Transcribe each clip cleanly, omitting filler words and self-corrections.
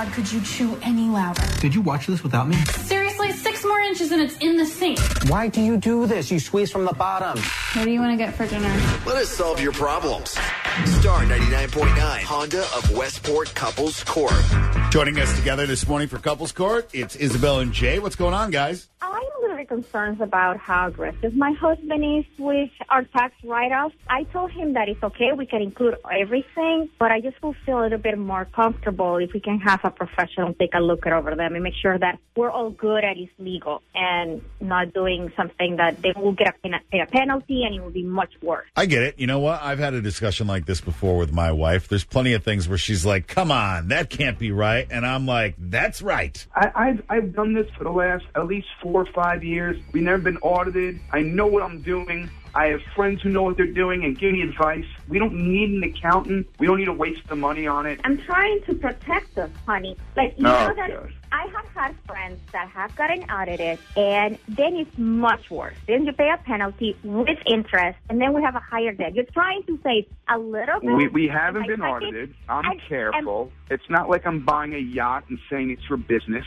God could you chew any louder? Did you watch this without me? Seriously, 6 more inches and it's in the sink. Why do you do this? You squeeze from the bottom. What do you want to get for dinner? Let us solve your problems. Star 99.9, Honda of Westport Couples Court. Joining us together this morning for Couples Court, it's Isabel and Jay. What's going on, guys? I'm a little bit concerned about how aggressive my husband is with our tax write-offs. I told him that it's okay, we can include everything, but I just will feel a little bit more comfortable if we can have a professional take a look at over them and make sure that we're all good and it's legal and not doing something that they will get a penalty and it will be much worse. I get it. You know what? I've had a discussion like this before with my wife. There's plenty of things where she's like, come on, that can't be right. And I'm like, that's right. I've done this for the last at least 4 or 5 years. We've never been audited. I know what I'm doing. I have friends who know what they're doing and give me advice. We don't need an accountant. We don't need to waste the money on it. I'm trying to protect us, honey. Like, you know that I have had friends that have gotten audited, and then it's much worse. Then you pay a penalty with interest, and then we have a higher debt. You're trying to save a little bit. We haven't been audited. I'm careful. It's not like I'm buying a yacht and saying it's for business.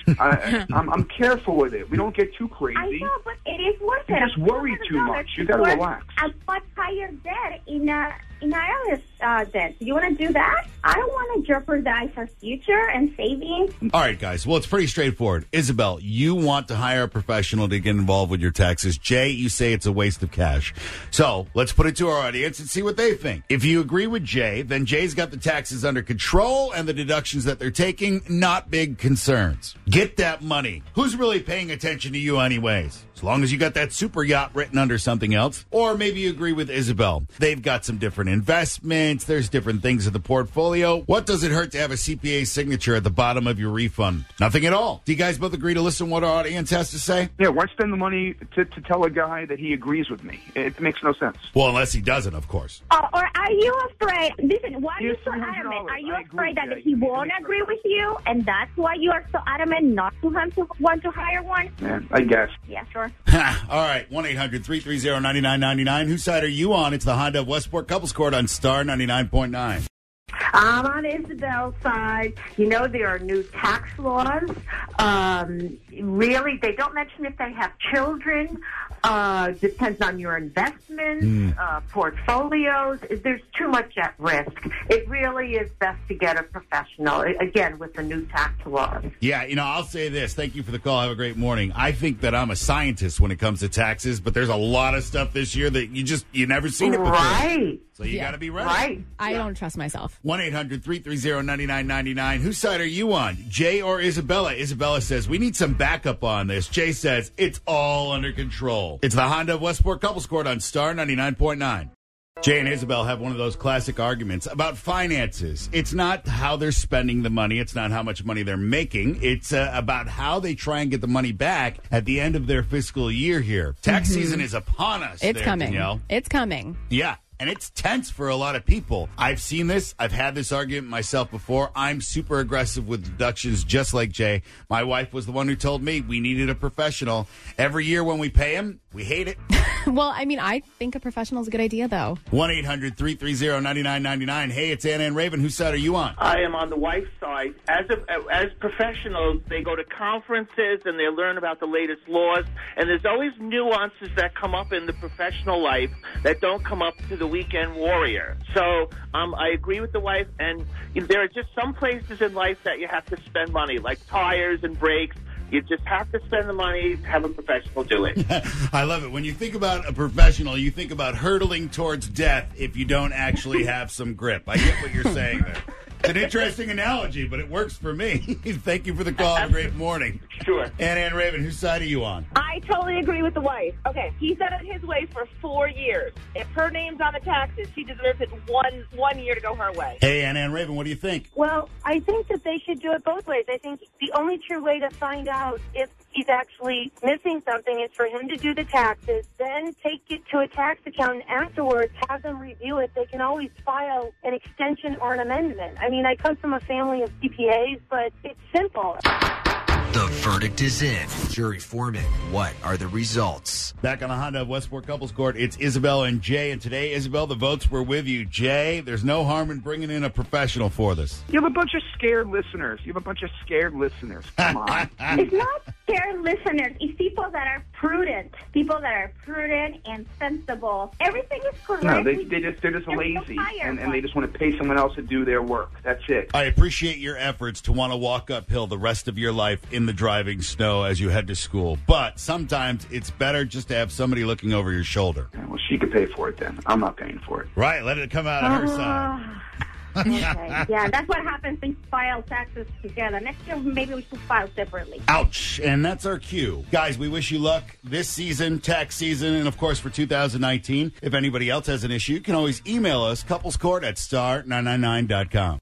I'm careful with it. We don't get too crazy. I know, but it is worth it. You just worry too much. You got to relax. A much higher debt in IRS debt. Do you want to do that? I don't want to jeopardize our future and savings. All right, guys. Well, it's pretty straightforward. Isabel, you want to hire a professional to get involved with your taxes. Jay, you say it's a waste of cash. So let's put it to our audience and see what they think. If you agree with Jay, then Jay's got the taxes under control and the deductions that they're taking, not big concerns. Get that money. Who's really paying attention to you anyways? As long as you got that super yacht written under something else. Or maybe you agree with Isabel. They've got some different investments. There's different things in the portfolio. What does it hurt to have a CPA signature at the bottom of your refund? Nothing at all. Do you guys both agree to listen to what our audience has to say? Yeah, why spend the money to tell a guy that he agrees with me? It makes no sense. Well, unless he doesn't, of course. Or are you afraid? Listen, why are you so adamant? Are you afraid that he won't agree with you, and that's why you are so adamant not to want to hire one? Yeah, I guess. Yeah, sure. All right, 1-800-330-9999. Whose side are you on? It's the Honda of Westport Couples Court on Star 99.9. I'm on Isabel's side. You know, there are new tax laws. Really, they don't mention if they have children. Depends on your investments, portfolios. There's too much at risk. It really is best to get a professional, again, with the new tax laws. Yeah, you know, I'll say this. Thank you for the call. Have a great morning. I think that I'm a scientist when it comes to taxes, but there's a lot of stuff this year that you never seen it before. Right. So you got to be ready. Right. I don't trust myself. 1-800-330-9999. Whose side are you on? Jay or Isabella? Isabella says, we need some backup on this. Jay says, it's all under control. It's the Honda of Westport Couples Court on Star 99.9. Jay and Isabel have one of those classic arguments about finances. It's not how they're spending the money. It's not how much money they're making. It's about how they try and get the money back at the end of their fiscal year here. Tax season is upon us. It's coming. Danielle. It's coming. Yeah. And it's tense for a lot of people. I've seen this. I've had this argument myself before. I'm super aggressive with deductions, just like Jay. My wife was the one who told me we needed a professional. Every year when we pay him, we hate it. Well, I mean, I think a professional is a good idea, though. 1-800-330-9999. Hey, it's Anna and Raven. Whose side are you on? I am on the wife's side. As professionals, they go to conferences and they learn about the latest laws. And there's always nuances that come up in the professional life that don't come up to the weekend warrior. So I agree with the wife. And there are just some places in life that you have to spend money, like tires and brakes. You just have to spend the money to have a professional do it. I love it. When you think about a professional, you think about hurtling towards death if you don't actually have some grip. I get what you're saying there. It's an interesting analogy, but it works for me. Thank you for the call. Have a great morning. Sure. Ann Raven, whose side are you on? I totally agree with the wife. Okay, he's done it his way for 4 years. If her name's on the taxes, she deserves it one year to go her way. Hey, Ann Raven, what do you think? Well, I think that they should do it both ways. I think the only true way to find out if he's actually missing something is for him to do the taxes, then take it to a tax accountant afterwards, have them review it. They can always file an extension or an amendment. I mean, I come from a family of CPAs, but it's simple. The verdict is in. Jury foreman, what are the results? Back on the Honda of Westport Couples Court, it's Isabel and Jay. And today, Isabel, the votes were with you. Jay, there's no harm in bringing in a professional for this. You have a bunch of scared listeners. Come on. It's not scared listeners. It's people that are prudent. People that are prudent and sensible. Everything is correct. No, they're just lazy, and they just want to pay someone else to do their work. That's it. I appreciate your efforts to want to walk uphill the rest of your life in the driving snow as you head to school. But sometimes it's better just to have somebody looking over your shoulder. Yeah, well, she could pay for it then. I'm not paying for it. Right, let it come out of her side. Okay. Yeah, that's what happens when you file taxes together. Next year, maybe we should file separately. Ouch. And that's our cue. Guys, we wish you luck this season, tax season, and of course for 2019. If anybody else has an issue, you can always email us, couplescourt@star999.com.